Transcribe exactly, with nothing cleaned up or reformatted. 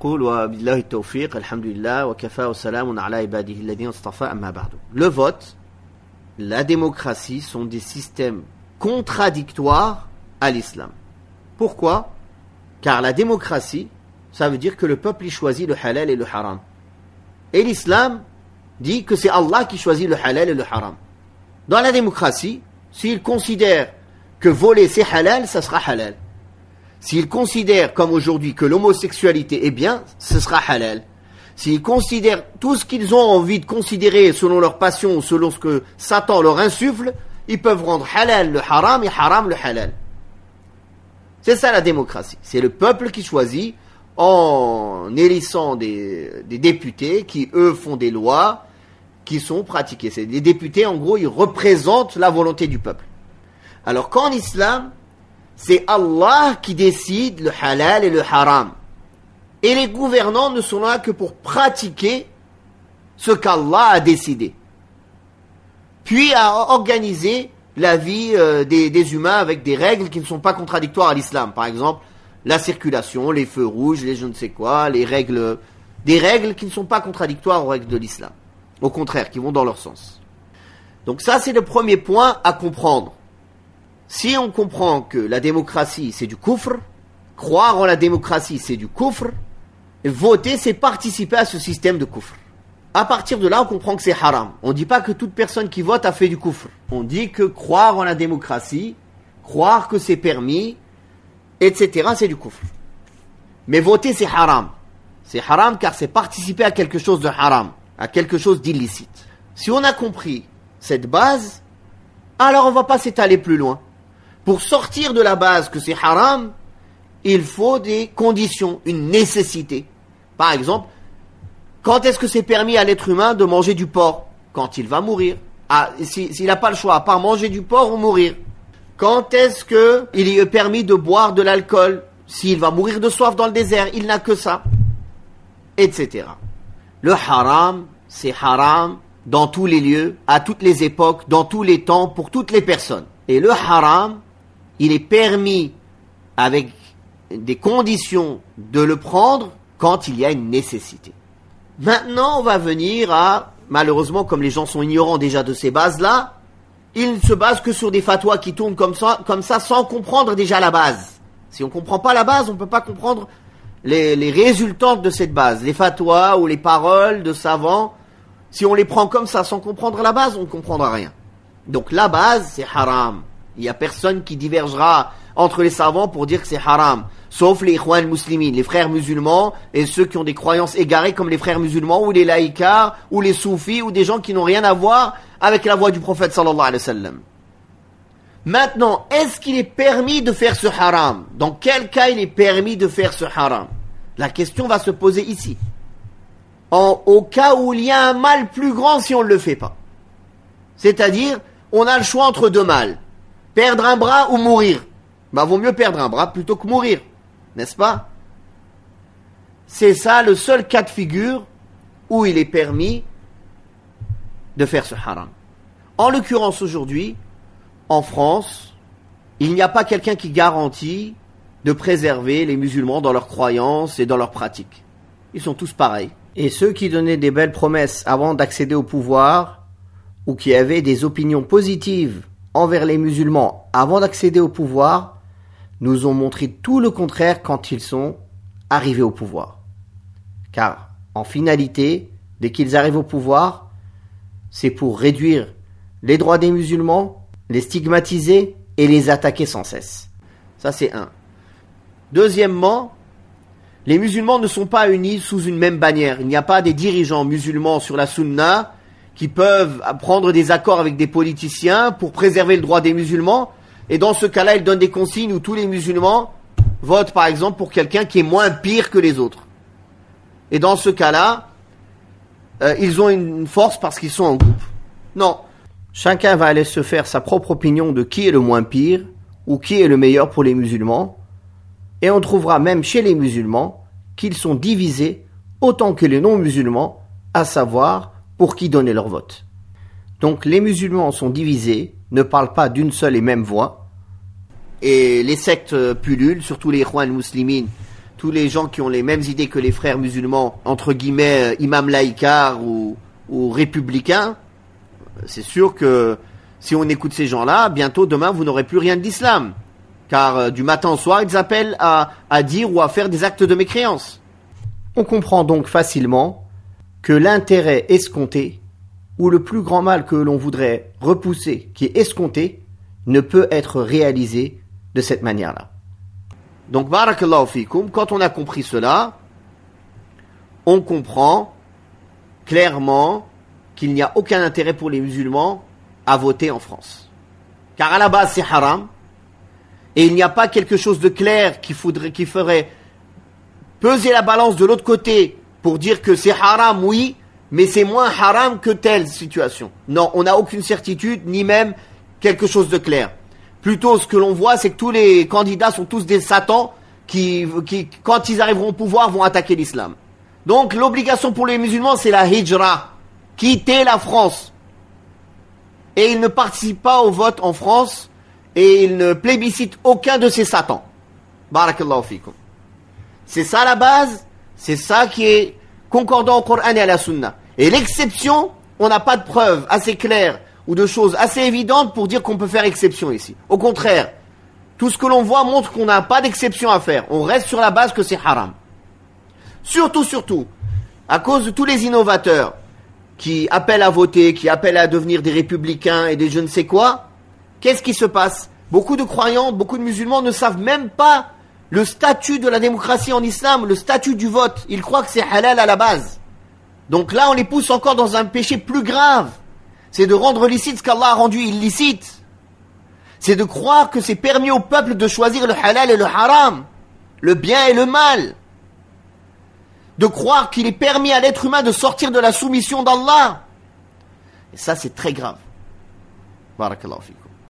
قول وبالله التوفيق الحمد لله وكفى وسلام على عباده الذين اصطفى أما بعد. Le vote, la démocratie sont des systèmes contradictoires à l'islam. Pourquoi? Car la démocratie, ça veut dire que le peuple y choisit le halal et le haram. Et l'islam dit que c'est Allah qui choisit le halal et le haram. Dans la démocratie, s'il considère que voler c'est halal, ça sera halal. S'il considère, comme aujourd'hui, que l'homosexualité est bien, ce sera halal. S'ils considèrent tout ce qu'ils ont envie de considérer selon leur passion, selon ce que Satan leur insuffle, ils peuvent rendre halal le haram et haram le halal. C'est ça la démocratie. C'est le peuple qui choisit en élissant des, des députés qui, eux, font des lois qui sont pratiquées. C'est, les députés, en gros, ils représentent la volonté du peuple. Alors qu'en islam, c'est Allah qui décide le halal et le haram. Et les gouvernants ne sont là que pour pratiquer ce qu'Allah a décidé. Puis à organiser la vie euh, des, des humains avec des règles qui ne sont pas contradictoires à l'islam. Par exemple, la circulation, les feux rouges, les je ne sais quoi, les règles, des règles qui ne sont pas contradictoires aux règles de l'islam. Au contraire, qui vont dans leur sens. Donc ça, c'est le premier point à comprendre. Si on comprend que la démocratie, c'est du kufr, croire en la démocratie, c'est du kufr, voter, c'est participer à ce système de kufr. À partir de là, on comprend que c'est haram. On ne dit pas que toute personne qui vote a fait du kufr. On dit que croire en la démocratie, croire que c'est permis, et cetera, c'est du kufr. Mais voter, c'est haram. C'est haram car c'est participer à quelque chose de haram, à quelque chose d'illicite. Si on a compris cette base, alors on ne va pas s'étaler plus loin. Pour sortir de la base que c'est haram, il faut des conditions, une nécessité. Par exemple, quand est-ce que c'est permis à l'être humain de manger du porc? Quand il va mourir. Ah, si, s'il n'a pas le choix, à part manger du porc ou mourir. Quand est-ce que il est permis de boire de l'alcool? S'il va mourir de soif dans le désert, il n'a que ça. Etc. Le haram, c'est haram dans tous les lieux, à toutes les époques, dans tous les temps, pour toutes les personnes. Et le haram, il est permis avec des conditions de le prendre quand il y a une nécessité. Maintenant, on va venir à, malheureusement, comme les gens sont ignorants déjà de ces bases-là, ils ne se basent que sur des fatwas qui tournent comme ça, comme ça sans comprendre déjà la base. Si on ne comprend pas la base, on ne peut pas comprendre les, les résultantes de cette base. Les fatwas ou les paroles de savants, si on les prend comme ça sans comprendre la base, on ne comprendra rien. Donc la base, c'est haram. Il n'y a personne qui divergera entre les savants pour dire que c'est haram. Sauf les ikhwan muslimin, les frères musulmans et ceux qui ont des croyances égarées comme les frères musulmans ou les laïcars ou les soufis ou des gens qui n'ont rien à voir avec la voie du prophète sallallahu alayhi wa sallam. Maintenant, est-ce qu'il est permis de faire ce haram? Dans quel cas il est permis de faire ce haram? La question va se poser ici. En, au cas où il y a un mal plus grand si on ne le fait pas. C'est-à-dire, on a le choix entre deux mâles. Perdre un bras ou mourir. Bah, vaut mieux perdre un bras plutôt que mourir. N'est-ce pas? C'est ça le seul cas de figure où il est permis de faire ce haram. En l'occurrence aujourd'hui, en France, il n'y a pas quelqu'un qui garantit de préserver les musulmans dans leurs croyances et dans leurs pratiques. Ils sont tous pareils. Et ceux qui donnaient des belles promesses avant d'accéder au pouvoir, ou qui avaient des opinions positives envers les musulmans avant d'accéder au pouvoir, nous ont montré tout le contraire quand ils sont arrivés au pouvoir. Car, en finalité, dès qu'ils arrivent au pouvoir, c'est pour réduire les droits des musulmans, les stigmatiser et les attaquer sans cesse. Ça, c'est un. Deuxièmement, les musulmans ne sont pas unis sous une même bannière. Il n'y a pas des dirigeants musulmans sur la sunna qui peuvent prendre des accords avec des politiciens pour préserver le droit des musulmans. Et dans ce cas-là, ils donnent des consignes où tous les musulmans votent, par exemple, pour quelqu'un qui est moins pire que les autres. Et dans ce cas-là, euh, ils ont une force parce qu'ils sont en groupe. Non. Chacun va aller se faire sa propre opinion de qui est le moins pire ou qui est le meilleur pour les musulmans. Et on trouvera même chez les musulmans qu'ils sont divisés autant que les non-musulmans, à savoir pour qui donner leur vote. Donc les musulmans sont divisés, ne parlent pas d'une seule et même voix. Et les sectes pullulent, surtout les ikhwan muslimin, tous les gens qui ont les mêmes idées que les frères musulmans, entre guillemets, imam laïcars ou, ou républicains, c'est sûr que si on écoute ces gens-là, bientôt demain vous n'aurez plus rien de l'islam. Car euh, du matin au soir, ils appellent à, à dire ou à faire des actes de mécréance. On comprend donc facilement que l'intérêt escompté, ou le plus grand mal que l'on voudrait repousser, qui est escompté, ne peut être réalisé de cette manière-là. Donc, barakallahu fikum, quand on a compris cela, on comprend clairement qu'il n'y a aucun intérêt pour les musulmans à voter en France. Car à la base, c'est haram, et il n'y a pas quelque chose de clair qui, faudrait, qui ferait peser la balance de l'autre côté pour dire que c'est haram, oui, mais c'est moins haram que telle situation. Non, on n'a aucune certitude, ni même quelque chose de clair. Plutôt, ce que l'on voit, c'est que tous les candidats sont tous des satans qui, qui, quand ils arriveront au pouvoir, vont attaquer l'islam. Donc, l'obligation pour les musulmans, c'est la hijra, quitter la France. Et ils ne participent pas au vote en France, et ils ne plébiscitent aucun de ces satans. Barakallahu fikum. C'est ça la base, c'est ça qui est concordant au Coran et à la Sunna. Et l'exception, on n'a pas de preuves assez claires ou de choses assez évidentes pour dire qu'on peut faire exception ici. Au contraire, tout ce que l'on voit montre qu'on n'a pas d'exception à faire. On reste sur la base que c'est haram. Surtout, surtout, à cause de tous les innovateurs qui appellent à voter, qui appellent à devenir des républicains et des je ne sais quoi, qu'est-ce qui se passe? Beaucoup de croyants, beaucoup de musulmans ne savent même pas le statut de la démocratie en islam, le statut du vote. Ils croient que c'est halal à la base. Donc là, on les pousse encore dans un péché plus grave. C'est de rendre licite ce qu'Allah a rendu illicite. C'est de croire que c'est permis au peuple de choisir le halal et le haram, le bien et le mal. De croire qu'il est permis à l'être humain de sortir de la soumission d'Allah. Et ça, c'est très grave. Barakallahu fikum.